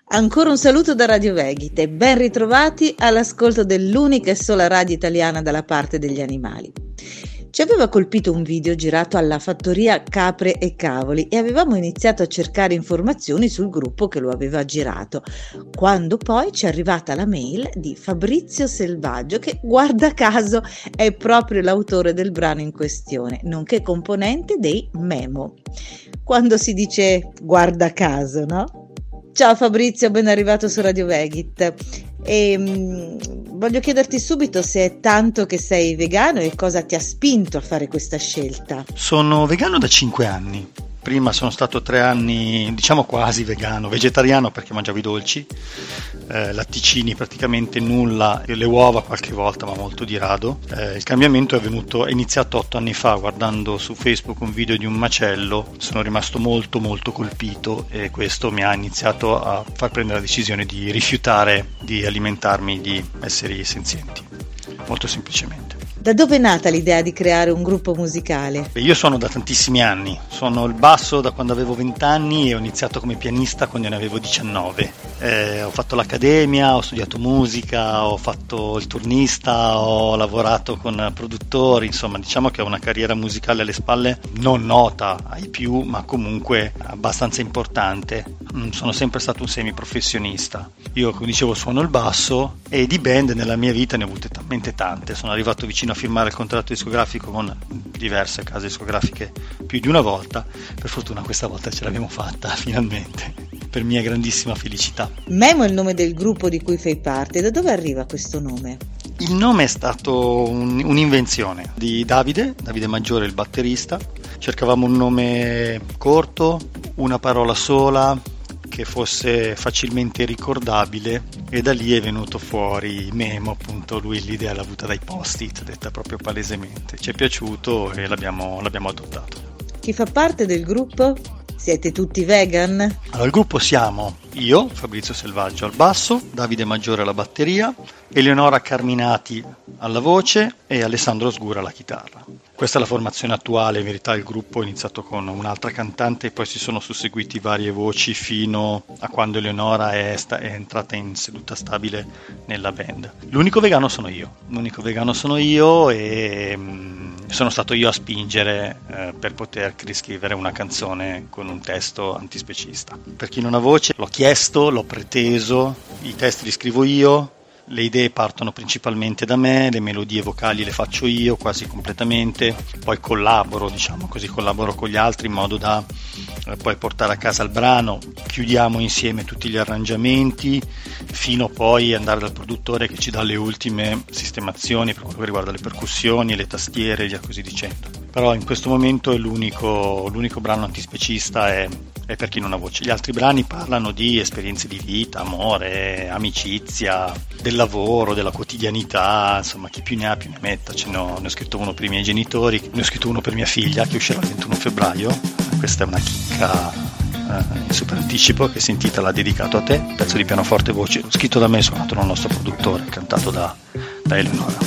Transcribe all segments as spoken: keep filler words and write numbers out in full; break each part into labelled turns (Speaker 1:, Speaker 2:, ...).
Speaker 1: Ancora un saluto da Radio Veghite e ben ritrovati all'ascolto dell'unica e sola radio italiana dalla parte degli animali. Ci aveva colpito un video girato alla fattoria Capre e Cavoli e avevamo iniziato a cercare informazioni sul gruppo che lo aveva girato, quando poi ci è arrivata la mail di Fabrizio Selvaggio, che guarda caso è proprio l'autore del brano in questione, nonché componente dei Memo. Quando si dice guarda caso, no? Ciao Fabrizio, ben arrivato su Radio Veghite. E, mh, voglio chiederti subito se è tanto che sei vegano e cosa ti ha spinto a fare questa scelta.
Speaker 2: Sono vegano da cinque anni. Prima sono stato tre anni, diciamo quasi vegano, vegetariano perché mangiavo i dolci, eh, latticini praticamente nulla, le uova qualche volta ma molto di rado. Eh, il cambiamento è venuto, è iniziato otto anni fa guardando su Facebook un video di un macello, sono rimasto molto molto colpito e questo mi ha iniziato a far prendere la decisione di rifiutare di alimentarmi di esseri senzienti, molto semplicemente.
Speaker 1: Da dove è nata l'idea di creare un gruppo musicale?
Speaker 2: Io suono da tantissimi anni, suono il basso da quando avevo venti anni e ho iniziato come pianista quando ne avevo diciannove. Eh, ho fatto l'accademia, ho studiato musica, ho fatto il turnista, ho lavorato con produttori, insomma diciamo che ho una carriera musicale alle spalle non nota ai più ma comunque abbastanza importante. Sono sempre stato un semiprofessionista. Io come dicevo suono il basso e di band nella mia vita ne ho avute talmente tante, sono arrivato vicino a firmare il contratto discografico con diverse case discografiche più di una volta, per fortuna questa volta ce l'abbiamo fatta finalmente, per mia grandissima felicità.
Speaker 1: Memo è il nome del gruppo di cui fai parte, da dove arriva questo nome?
Speaker 2: Il nome è stato un, un'invenzione di Davide, Davide Maggiore il batterista, cercavamo un nome corto, una parola sola, che fosse facilmente ricordabile e da lì è venuto fuori Memo, appunto lui l'idea l'ha avuta dai post-it, detta proprio palesemente, ci è piaciuto e l'abbiamo, l'abbiamo adottato.
Speaker 1: Chi fa parte del gruppo? Siete tutti vegan?
Speaker 2: Allora il gruppo siamo io, Fabrizio Selvaggio al basso, Davide Maggiore alla batteria, Eleonora Carminati alla voce e Alessandro Sgura alla chitarra. Questa è la formazione attuale, in verità il gruppo è iniziato con un'altra cantante e poi si sono susseguiti varie voci fino a quando Eleonora è, sta- è entrata in seduta stabile nella band. L'unico vegano sono io, l'unico vegano sono io e mh, sono stato io a spingere eh, per poter riscrivere una canzone con un testo antispecista. Per chi non ha voce l'ho chiesto, l'ho preteso, i testi li scrivo io. Le idee partono principalmente da me, le melodie vocali le faccio io quasi completamente, poi collaboro, diciamo così, collaboro con gli altri in modo da eh, poi portare a casa il brano, chiudiamo insieme tutti gli arrangiamenti, fino poi andare dal produttore che ci dà le ultime sistemazioni per quello che riguarda le percussioni, le tastiere e via così dicendo. Però in questo momento è l'unico, l'unico brano antispecista è, è per chi non ha voce. Gli altri brani parlano di esperienze di vita, amore, amicizia, del lavoro, della quotidianità, insomma chi più ne ha più ne metta. Ce ne ho, ne ho scritto uno per i miei genitori, ne ho scritto uno per mia figlia che uscirà il ventuno febbraio. Questa è una chicca eh, in super anticipo che si intitola Dedicato a te, pezzo di pianoforte e voce scritto da me e suonato dal nostro produttore, cantato da, da Eleonora.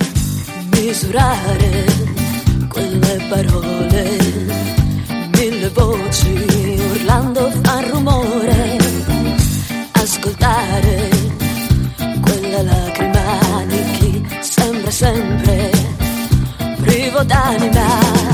Speaker 3: Misurare quelle parole, mille voci urlando fa rumore, ascoltare quella lacrima di chi sembra sempre privo d'anima.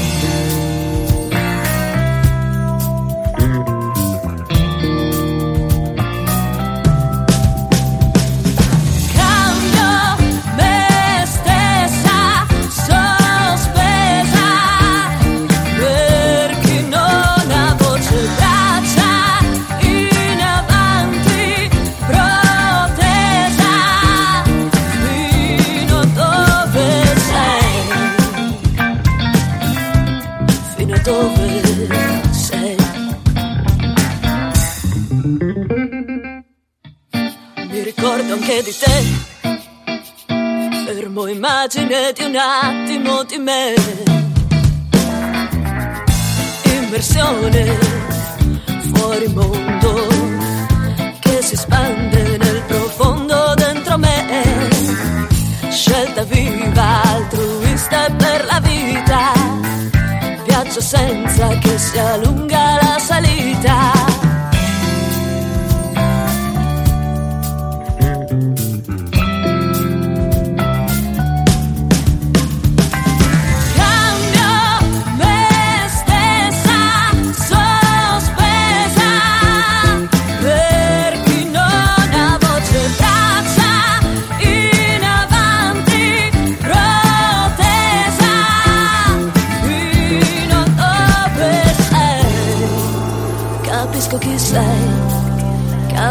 Speaker 3: Anche di te, fermo immagine di un attimo di me, immersione fuori mondo che si spande nel profondo dentro me, scelta viva altruista per la vita, viaggio senza che sia lunga la salita.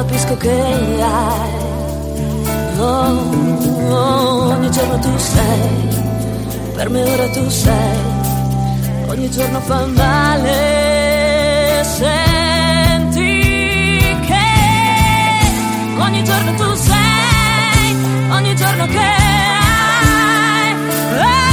Speaker 3: capisco che hai. Oh, oh, ogni giorno tu sei, per me ora tu sei, ogni giorno fa male, senti che ogni giorno tu sei, ogni giorno che hai, oh,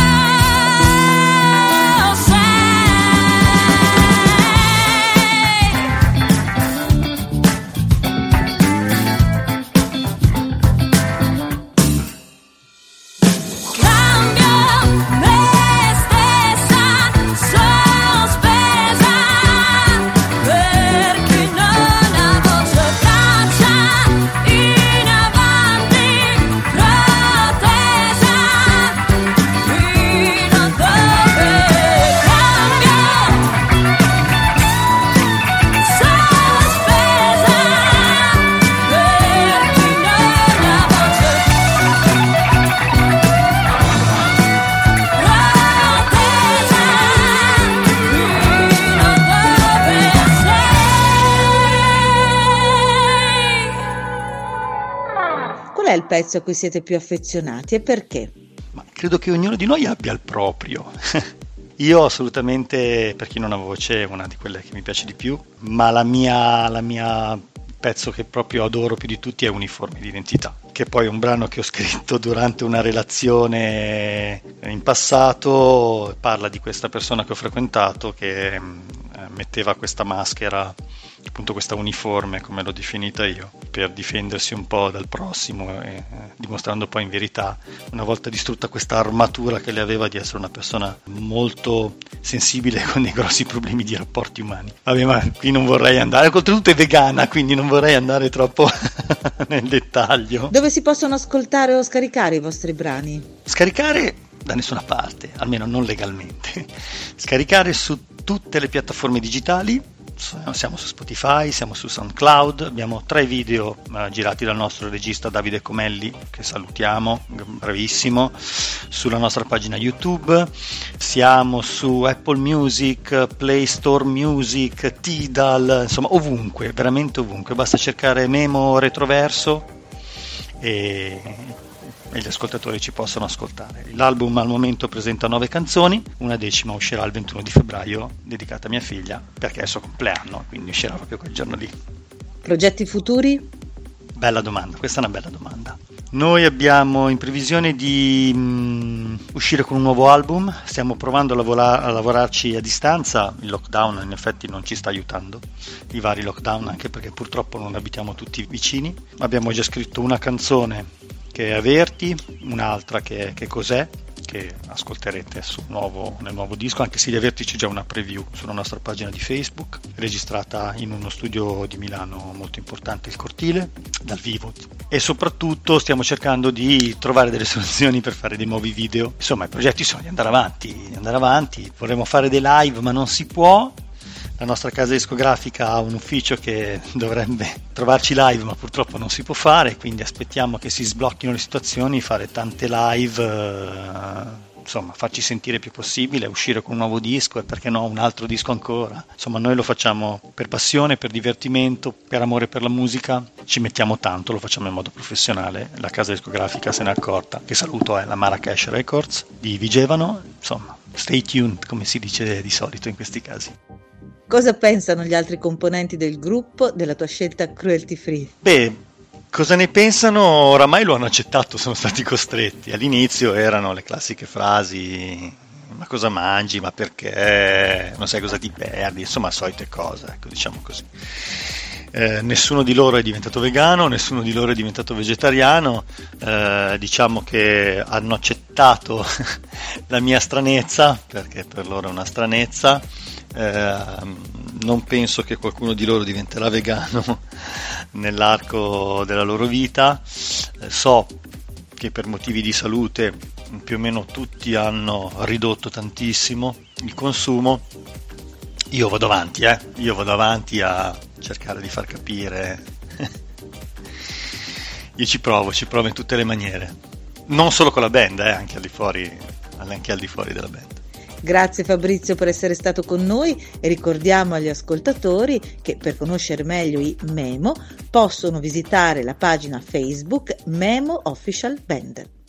Speaker 1: è il pezzo a cui siete più affezionati e perché?
Speaker 2: Ma credo che ognuno di noi abbia il proprio. Io assolutamente, per chi non ha voce, è una di quelle che mi piace di più, ma la mia, la mia pezzo che proprio adoro più di tutti è Uniforme di identità, che poi è un brano che ho scritto durante una relazione in passato, parla di questa persona che ho frequentato che eh, metteva questa maschera, appunto questa uniforme, come l'ho definita io, per difendersi un po' dal prossimo, e, eh, dimostrando poi in verità, una volta distrutta questa armatura che le aveva, di essere una persona molto sensibile con dei grossi problemi di rapporti umani. Vabbè, ma qui non vorrei andare, oltretutto è vegana, quindi non vorrei andare troppo nel dettaglio.
Speaker 1: Dove si possono ascoltare o scaricare i vostri brani?
Speaker 2: Scaricare da nessuna parte, almeno non legalmente. Scaricare su tutte le piattaforme digitali. Siamo su Spotify, siamo su SoundCloud, abbiamo tre video eh, girati dal nostro regista Davide Comelli, che salutiamo, bravissimo, sulla nostra pagina YouTube, siamo su Apple Music, Play Store Music, Tidal, insomma ovunque, veramente ovunque, basta cercare Memo Retroverso e... e gli ascoltatori ci possono ascoltare. L'album al momento presenta nove canzoni, una decima uscirà il ventuno di febbraio, dedicata a mia figlia, perché è il suo compleanno, quindi uscirà proprio quel giorno lì.
Speaker 1: Progetti futuri?
Speaker 2: Bella domanda, questa è una bella domanda. Noi abbiamo in previsione di um, uscire con un nuovo album, stiamo provando a, lavora- a lavorarci a distanza, il lockdown in effetti non ci sta aiutando, i vari lockdown, anche perché purtroppo non abitiamo tutti vicini. Abbiamo già scritto una canzone che è Averti, un'altra che è Che cos'è, che ascolterete sul nuovo, nel nuovo disco, anche se di Averti c'è già una preview sulla nostra pagina di Facebook, registrata in uno studio di Milano molto importante, il Cortile, dal vivo, e soprattutto stiamo cercando di trovare delle soluzioni per fare dei nuovi video. Insomma, i progetti sono di andare avanti, di andare avanti, vorremmo fare dei live ma non si può. La nostra casa discografica ha un ufficio che dovrebbe trovarci live, ma purtroppo non si può fare, quindi aspettiamo che si sblocchino le situazioni, fare tante live, eh, insomma farci sentire il più possibile, uscire con un nuovo disco e perché no un altro disco ancora. Insomma noi lo facciamo per passione, per divertimento, per amore per la musica, ci mettiamo tanto, lo facciamo in modo professionale. La casa discografica se n'è accorta, che saluto è la Marrakesh Records di Vigevano. Insomma, stay tuned, come si dice di solito in questi casi.
Speaker 1: Cosa pensano gli altri componenti del gruppo della tua scelta cruelty free?
Speaker 2: Beh, cosa ne pensano? Oramai lo hanno accettato, sono stati costretti. All'inizio erano le classiche frasi: ma cosa mangi, ma perché, non sai cosa ti perdi, insomma solite cose, ecco, diciamo così. Eh, nessuno di loro è diventato vegano, nessuno di loro è diventato vegetariano, eh, diciamo che hanno accettato la mia stranezza, perché per loro è una stranezza. Eh, non penso che qualcuno di loro diventerà vegano nell'arco della loro vita. Eh, so che per motivi di salute più o meno tutti hanno ridotto tantissimo il consumo. Io vado avanti, eh? Io vado avanti a cercare di far capire. Io ci provo, ci provo in tutte le maniere. Non solo con la band, eh? Anche al di fuori, anche al di fuori della band.
Speaker 1: Grazie Fabrizio per essere stato con noi e ricordiamo agli ascoltatori che per conoscere meglio i Memo possono visitare la pagina Facebook Memo Official Band.